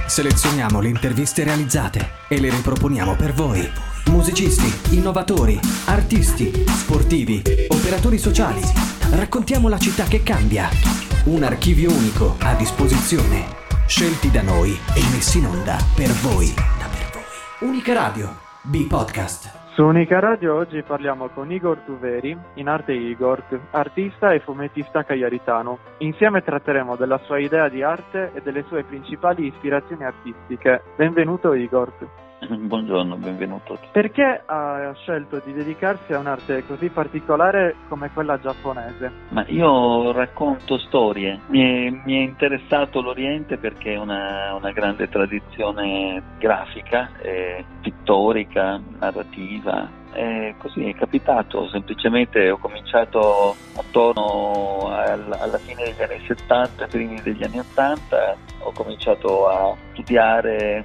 Selezioniamo le interviste realizzate e le riproponiamo per voi. Musicisti, innovatori, artisti, sportivi, operatori sociali. Raccontiamo la città che cambia. Un archivio unico a disposizione. Scelti da noi e messi in onda per voi. Unica Radio, B-Podcast. Su Unica Radio oggi parliamo con Igor Duveri, in arte Igor, artista e fumettista cagliaritano. Insieme tratteremo della sua idea di arte e delle sue principali ispirazioni artistiche. Benvenuto Igor. Buongiorno, benvenuto. Perché ha scelto di dedicarsi a un'arte così particolare come quella giapponese? Ma io racconto storie. Mi è interessato l'Oriente perché è una grande tradizione grafica, pittorica, narrativa. Così è capitato, semplicemente ho cominciato attorno alla fine degli anni 70, primi degli anni 80, ho cominciato a studiare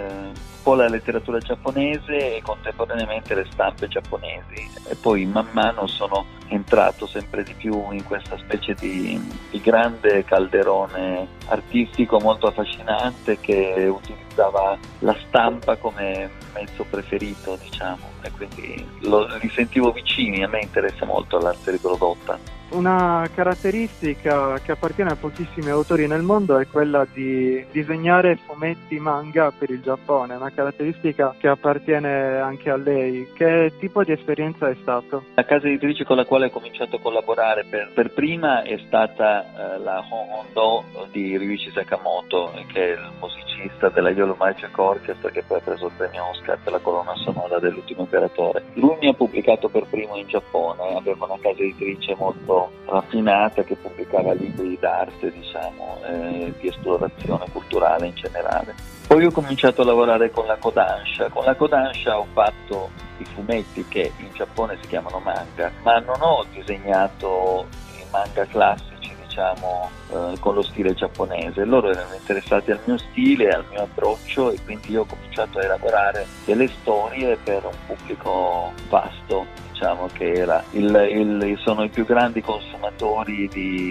un po' la letteratura giapponese e contemporaneamente le stampe giapponesi, e poi man mano sono entrato sempre di più in questa specie di grande calderone artistico molto affascinante che utilizzava la stampa come mezzo preferito, diciamo, e quindi li sentivo vicini. A me interessa molto l'arte riprodotta. Una caratteristica che appartiene a pochissimi autori nel mondo è quella di disegnare fumetti manga per il Giappone, una caratteristica che appartiene anche a lei. Che tipo di esperienza è stato? La casa editrice con la quale ho cominciato a collaborare per prima è stata la Hondo di Ryuichi Sakamoto, che è il musicista della Yellow Magic Orchestra, che poi ha preso il premio Oscar per la colonna sonora dell'Ultimo Imperatore. Lui mi ha pubblicato per primo in Giappone, aveva una casa editrice molto raffinata che pubblicava libri d'arte, diciamo, di esplorazione culturale in generale. Poi ho cominciato a lavorare con la Kodansha. Con la Kodansha ho fatto i fumetti che in Giappone si chiamano manga, ma non ho disegnato i manga classici, diciamo, con lo stile giapponese. Loro erano interessati al mio stile, al mio approccio, e quindi io ho cominciato a elaborare delle storie per un pubblico vasto, diciamo, che era sono i più grandi consumatori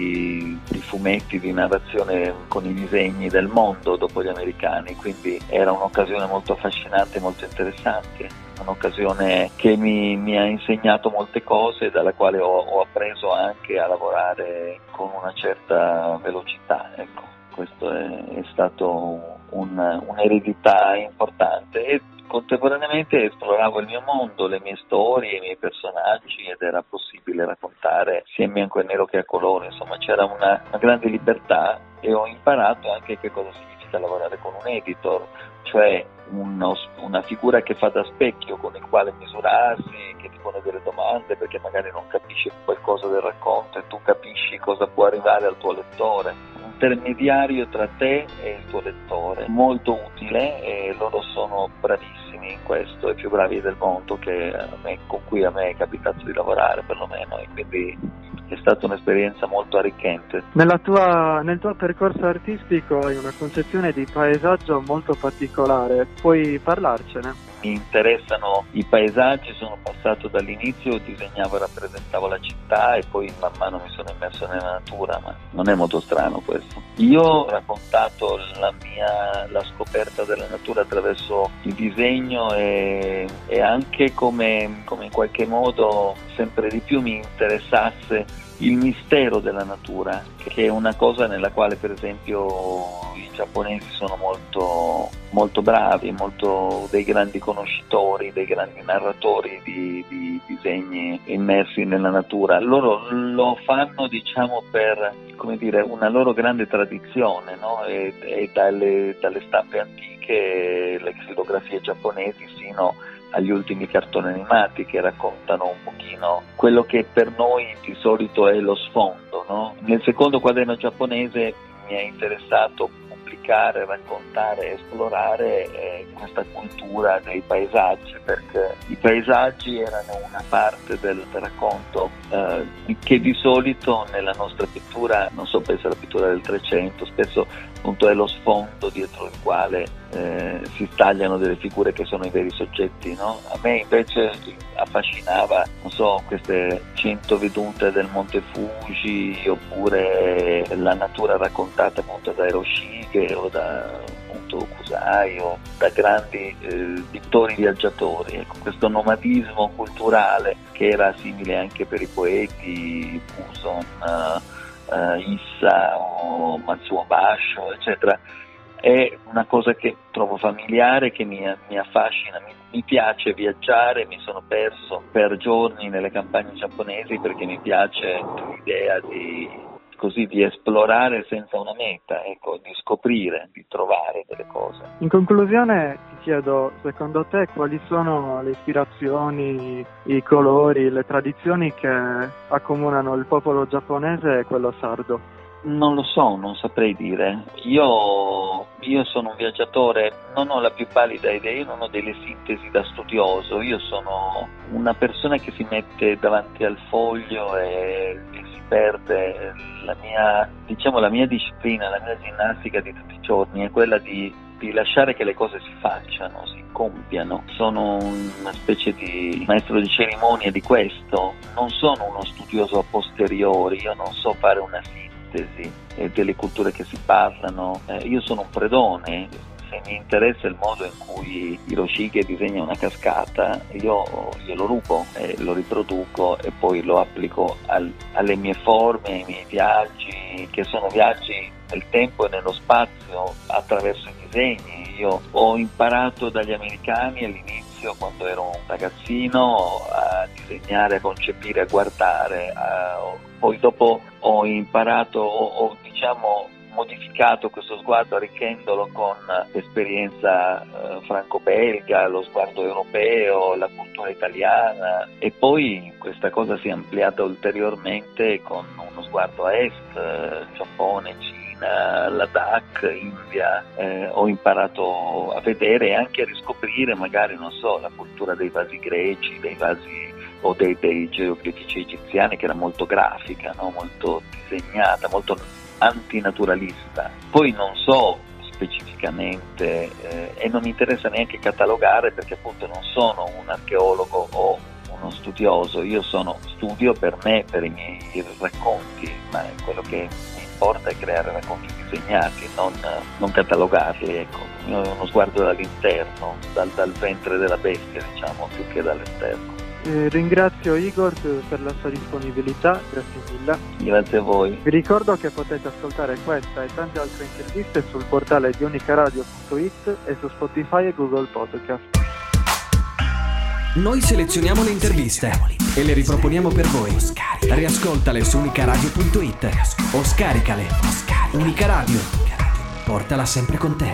di fumetti, di narrazione con i disegni del mondo dopo gli americani, quindi era un'occasione molto affascinante, molto interessante, un'occasione che mi ha insegnato molte cose, dalla quale ho appreso anche a lavorare con una certa velocità, ecco. Questo è stato un'eredità importante, e contemporaneamente esploravo il mio mondo, le mie storie, i miei personaggi, ed era possibile raccontare sia in bianco e nero che a colore. Insomma, c'era una grande libertà, e ho imparato anche che cosa significa lavorare con un editor, cioè una figura che fa da specchio, con il quale misurarsi, che ti pone delle domande perché magari non capisce qualcosa del racconto e tu capisci cosa può arrivare al tuo lettore. Un intermediario tra te e il tuo lettore, molto utile, e loro sono bravissimi in questo, i più bravi del mondo con cui a me è capitato di lavorare, perlomeno, e quindi è stata un'esperienza molto arricchente. Nel tuo percorso artistico hai una concezione di paesaggio molto particolare, puoi parlarcene? Mi interessano i paesaggi, sono passato dall'inizio, disegnavo e rappresentavo la città, e poi man mano mi sono immerso nella natura, ma non è molto strano questo. Io ho raccontato la scoperta della natura attraverso il disegno, e anche come in qualche modo sempre di più mi interessasse il mistero della natura, che è una cosa nella quale per esempio i giapponesi sono molto, molto bravi, molto dei grandi conoscitori, dei grandi narratori di disegni immersi nella natura. Loro lo fanno, diciamo, per, come dire, una loro grande tradizione, no? E dalle stampe antiche, le xilografie giapponesi, sino agli ultimi cartoni animati che raccontano un pochino quello che per noi di solito è lo sfondo, no? Nel secondo quaderno giapponese mi è interessato pubblicare, raccontare, esplorare questa cultura dei paesaggi, perché i paesaggi erano una parte del racconto che di solito nella nostra pittura, non so, penso alla pittura del 300, spesso appunto è lo sfondo dietro il quale si stagliano delle figure che sono i veri soggetti, no? A me invece affascinava, non so, queste 100 vedute del Monte Fuji, oppure la natura raccontata appunto da Hiroshige o da appunto Kusai o da grandi pittori viaggiatori. Ecco, questo nomadismo culturale che era simile anche per i poeti Puson, Issa o Matsuo Basho, eccetera. È una cosa che trovo familiare, che mi affascina, mi piace viaggiare, mi sono perso per giorni nelle campagne giapponesi perché mi piace l'idea di esplorare senza una meta, ecco, di scoprire, di trovare delle cose. In conclusione ti chiedo, secondo te quali sono le ispirazioni, i colori, le tradizioni che accomunano il popolo giapponese e quello sardo? Non lo so, non saprei dire. Io sono un viaggiatore, non ho la più pallida idea, io non ho delle sintesi da studioso, io sono una persona che si mette davanti al foglio e si perde. La mia disciplina, la mia ginnastica di tutti i giorni è quella di lasciare che le cose si facciano, si compiano. Sono una specie di maestro di cerimonia di questo, non sono uno studioso a posteriori, io non so fare una sintesi delle culture che si parlano, io sono un predone. Se mi interessa il modo in cui Hiroshige disegna una cascata, io glielo rubo, lo riproduco e poi lo applico alle mie forme, ai miei viaggi, che sono viaggi nel tempo e nello spazio attraverso i disegni. Io ho imparato dagli americani all'inizio, quando ero un ragazzino, a disegnare, a concepire, a guardare, poi dopo ho imparato, ho modificato questo sguardo arricchendolo con l'esperienza franco-belga, lo sguardo europeo, la cultura italiana, e poi questa cosa si è ampliata ulteriormente con uno sguardo a est, Giappone, Cina, Ladakh, India. Ho imparato a vedere e anche a riscoprire magari, non so, la cultura dei vasi greci, dei vasi o dei geroglifici egiziani, che era molto grafica, no? Molto disegnata, molto antinaturalista. Poi non so specificamente e non mi interessa neanche catalogare, perché appunto non sono un archeologo o uno studioso, io studio per me, per i miei racconti, ma quello che mi importa è creare racconti disegnati, non catalogarli, ecco. Io ho uno sguardo dall'interno, dal ventre della bestia, diciamo, più che dall'esterno. Ringrazio Igor per la sua disponibilità, grazie mille. Grazie a voi. Vi ricordo che potete ascoltare questa e tante altre interviste sul portale di unicaradio.it e su Spotify e Google Podcast. Noi selezioniamo le interviste e le riproponiamo per voi. Riascoltale su unicaradio.it o scaricale. Unica Radio, portala sempre con te.